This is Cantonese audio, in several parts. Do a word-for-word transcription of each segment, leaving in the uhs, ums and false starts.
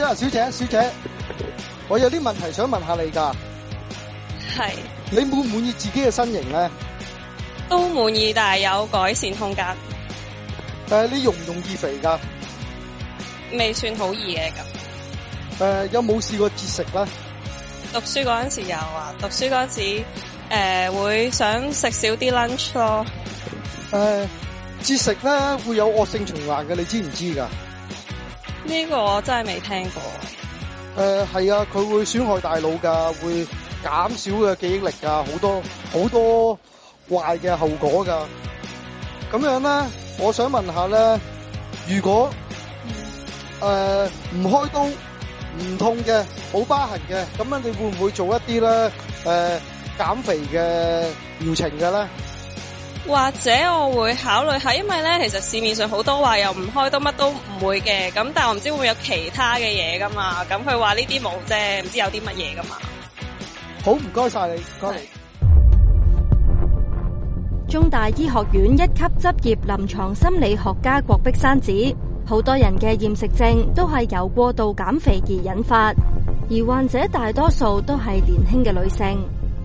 啊，小姐，小姐，我有啲問題想問下你㗎。 係。 你滿唔滿意自己嘅身形咧？ 都滿意，但係有改善空間。 誒，你容唔容易肥㗎？ 未算好易嘅咁。 誒，有冇試過節食咧？ 讀書嗰陣時有啊，讀書嗰陣時誒會想食少啲 lunch 咯。 誒，節食咧會有惡性循環嘅，你知唔知㗎？ 呢個我真係未聽過。 誒係啊，佢會損害大腦㗎，會減少嘅記憶力㗎，好多好多壞嘅後果㗎。咁樣咧，我想問下咧，如果誒唔開刀、唔痛嘅、冇疤痕嘅，咁樣你會唔會做一啲咧誒減肥嘅療程嘅咧？ 或者我會考慮下，因為咧其實市面上好多話又唔開刀乜都唔會嘅，咁但係我唔知會唔會有其他嘅嘢噶嘛，咁佢話呢啲冇啫，唔知有啲乜嘢噶嘛。 好，唔該晒你，唔該你。 中大醫學院一級執業臨床心理學家郭碧珊指，好多人嘅厭食症都係由過度減肥而引發，而患者大多數都係年輕嘅女性。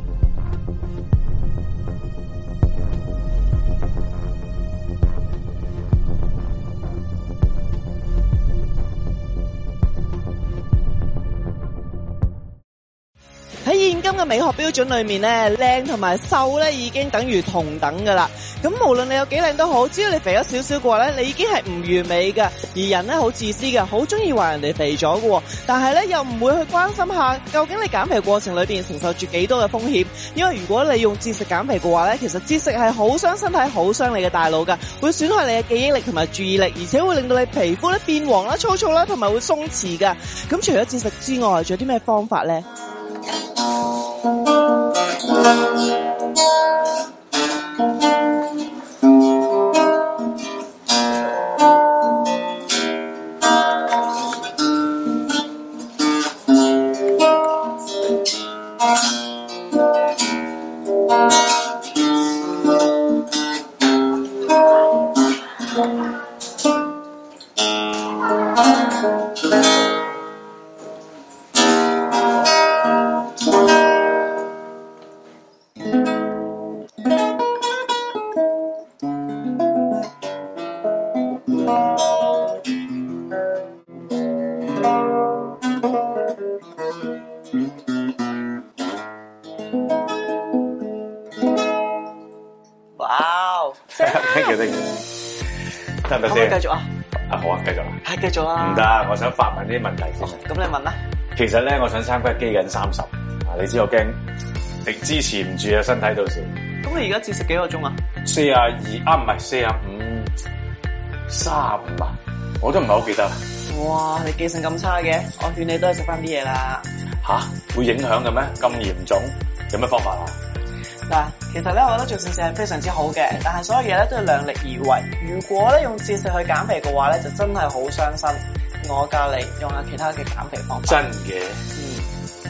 喺現今嘅美學標準裏面咧，靚同埋瘦咧已經等於同等噶啦。咁無論你有幾靚都好，只要你肥咗少少嘅話咧，你已經係唔完美噶。而人咧好自私嘅，好中意話人哋肥咗嘅，但係咧又唔會去關心下究竟你減肥過程裏邊承受住幾多嘅風險。因為如果你用節食減肥嘅話咧，其實節食係好傷身體、好傷你嘅大腦噶，會損害你嘅記憶力同埋注意力，而且會令到你皮膚咧變黃啦、粗糙啦，同埋會鬆弛噶。咁除咗節食之外，仲有啲咩方法咧？ thank you thank you， 得唔得先？ 可唔可以繼續啊？ 啊好啊，繼續啊。 係繼續啊。 唔得，我想發問啲問題先。 咁你問啦。 其實咧，我想參加基緊三十，啊，你知我驚你支持唔住啊，身體到時。 咁你而家節食幾個鐘啊？ 四廿二啊，唔係四廿五，三十五啊，我都唔係好記得。 哇，你記性咁差嘅，我勸你都係食翻啲嘢啦。 吓，會影響嘅咩？咁嚴重？有咩方法啊？ 嗱，其實咧，我覺得做節食係非常之好嘅，但係所有嘢咧都要量力而為。如果咧用節食去減肥嘅話咧，就真係好傷身。我教你用下其他嘅減肥方法。 真嘅。 嗯。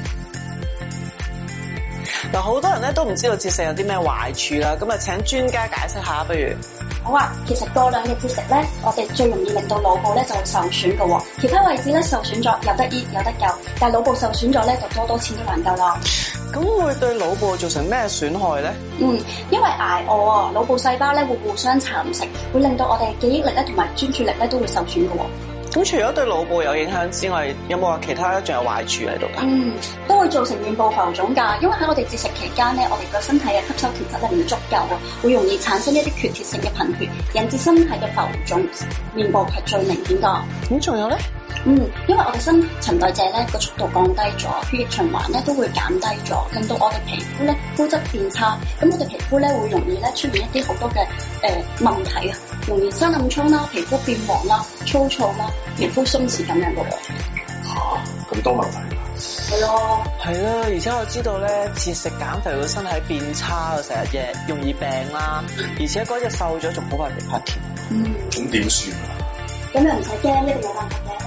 嗱，好多人咧都唔知道節食有啲咩壞處啦，咁啊請專家解釋下，不如。 好啊，其實過量嘅節食咧，我哋最容易令到腦部咧就會受損嘅，其他位置咧受損咗有得醫有得救，但係腦部受損咗咧就多多錢都難救啦。 咁會對腦部造成咩損害咧？ 嗯，因為捱餓啊，腦部細胞咧會互相蠶食，會令到我哋記憶力咧同埋專注力咧都會受損嘅。 咁除咗對腦部有影響之外，有冇話其他仲有壞處喺度㗎？ 嗯，都會造成面部浮腫㗎，因為喺我哋節食期間咧，我哋個身體嘅吸收鐵質咧唔足夠啊，會容易產生一啲缺鐵性嘅貧血，引致身體嘅浮腫，面部係最明顯㗎。 咁仲有咧？ 嗯，因為我哋新陳代謝咧個速度降低咗，血液循環咧都會減低咗，令到我哋皮膚咧膚質變差，咁我哋皮膚咧會容易咧出現一啲好多嘅誒、呃、問題啊，容易生暗瘡啦，皮膚變黃啦、粗糙啦、皮膚鬆弛咁樣嘅喎。 嚇，咁多問題㗎？ 係咯， 係啦，而且我知道咧，節食減肥會身體變差啊，成日嘅容易病啦，而且嗰隻瘦咗仲好快肥翻添。 嗯， 咁點算啊？ 咁又唔使驚，一定有辦法嘅。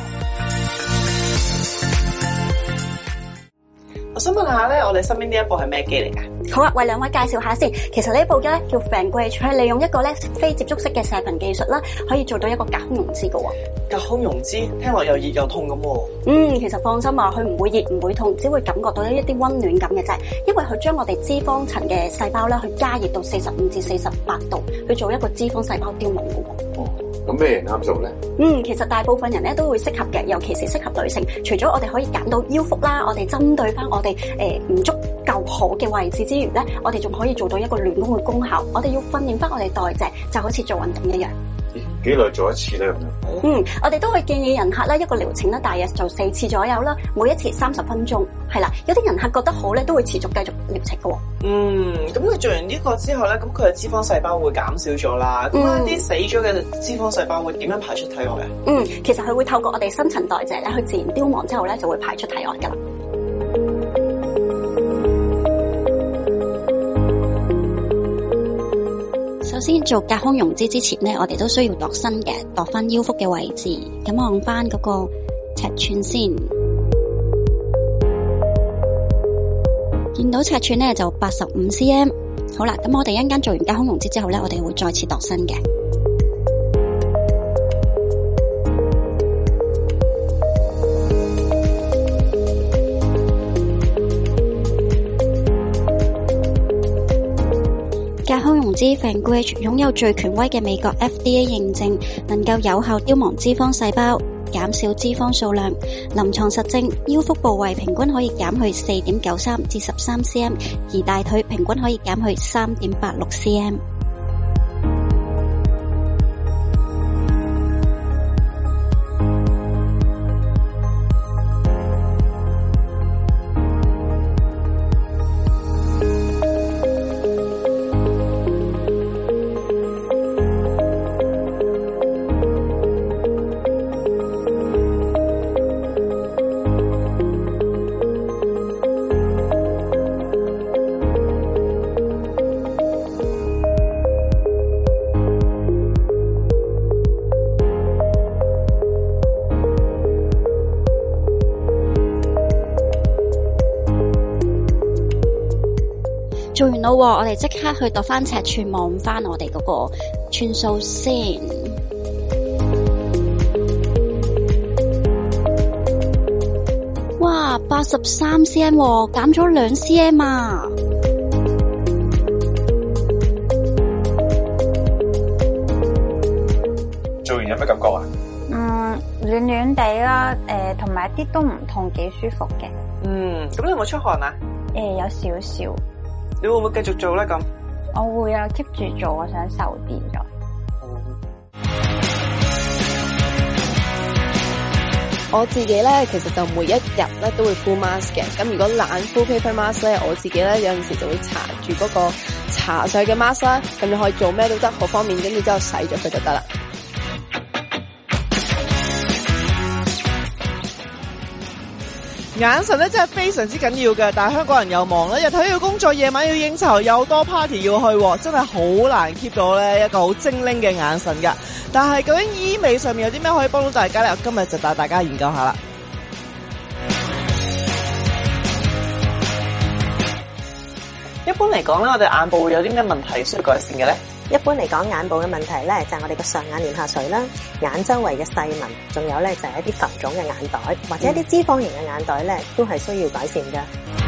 我想問下咧，我哋身邊呢一部係咩機嚟㗎？ 好啊，為兩位介紹下先。其實呢部機咧叫 PhenGuage，佢係利用一個咧非接觸式嘅射頻技術啦，可以做到一個隔空溶脂嘅喎。 隔空溶脂聽落又熱又痛咁喎。 嗯，其實放心啊，佢唔會熱唔會痛，只會感覺到一啲溫暖感嘅啫。因為佢將我哋脂肪層嘅細胞咧，去加熱到四十五至四十八度，去做一個脂肪細胞凋亡嘅喎。 哦，咁咩人啱做咧？ 嗯，其實大部分人咧都會適合嘅，尤其是適合女性。除咗我哋可以減到腰腹啦，我哋針對翻我哋誒唔足夠好嘅位置之餘咧，我哋仲可以做到一個暖宮嘅功效。我哋要訓練翻我哋代謝，就好似做運動一樣。 幾耐做一次咧咁樣？ 嗯，我哋都會建議人客咧一個療程咧，大約做四次左右啦，每一次三十分鐘，係啦。有啲人客覺得好咧，都會持續繼續療程嘅喎。 嗯，咁佢做完呢個之後咧，咁佢嘅脂肪細胞會減少咗啦。咁一啲死咗嘅脂肪細胞會點樣排出體外啊？ 嗯，其實佢會透過我哋新陳代謝咧，去自然凋亡之後咧，就會排出體外噶啦。首先做隔空溶脂之前咧，我哋都需要度身嘅，度翻腰腹嘅位置，咁按翻嗰個尺寸先。見到尺寸咧就八十五 cm。好啦，咁我哋一陣間做完隔空溶脂之後咧，我哋會再次度身嘅。隔空溶脂 PhenGuage 擁有最權威嘅美國 F D A 認證，能夠有效凋亡脂肪細胞，減少脂肪數量。臨床實證，腰腹部位平均可以減去 四點九三至十三 cm， 而大腿平均可以減去 三點八六 cm。做完啦，我哋即刻去度翻尺寸，望翻我哋嗰個寸數先。哇，八十三 cm， 減咗兩 cm 啊！ 做完有咩感覺啊？ 嗯，暖暖地啦，誒、呃，同埋一啲都唔痛，幾舒服嘅。 嗯，咁你有冇出汗啊？ 誒、呃，有少少。 你會唔會繼續做咧？咁我會啊 ，keep 住做，我想瘦啲咗。 我自己咧，其實就每一日咧都會敷 mask 嘅。咁如果懶敷 paper mask 咧，我自己咧有陣時就會搽住嗰個搽上去嘅 mask 啦，咁你可以做咩都得，好方便，跟住之後洗咗佢就得啦。 眼神咧真係非常之緊要嘅，但係香港人又忙啦，日頭要工作，夜晚要應酬，又多 party 要去，真係好難 keep 到咧一個好精靈嘅眼神噶。但係究竟醫美上面有啲咩可以幫到大家咧？我今日就帶大家研究下啦。一般嚟講咧，我哋眼部會有啲咩問題需要改善嘅咧？ 一般嚟講，眼部嘅問題咧就係我哋嘅上眼瞼下垂啦，眼周圍嘅細紋，仲有咧就係一啲浮腫嘅眼袋，或者一啲脂肪型嘅眼袋咧，都係需要改善嘅。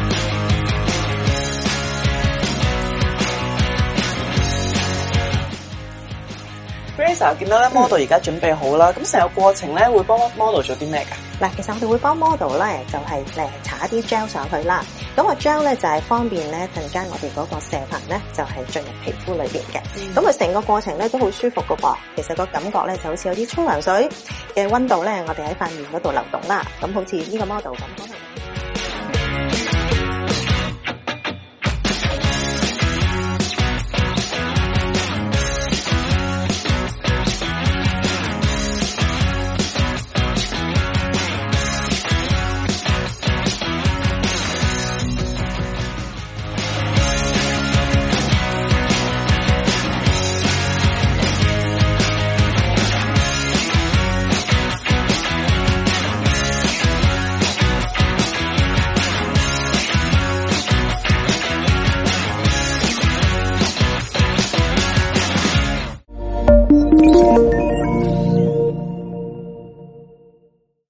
Grace 見到咧 model 而家準備好啦，咁成個過程咧會幫 model 做啲咩㗎？ 嗱，其實我哋會幫 model 咧就係誒搽一啲 gel 上去啦。咁個 gel 咧就係方便咧陣間我哋嗰個射頻咧就係進入皮膚裏邊嘅。咁佢成個過程咧都好舒服噶噃。其實個感覺咧就好似有啲沖涼水嘅溫度咧，我哋喺塊面嗰度流動啦。咁好似呢個 model 咁可能。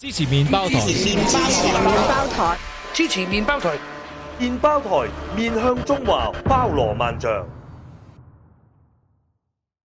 支持麵包台， 支持麵包台，麵包台，支持麵包台，麵包台面向中華，包羅萬象。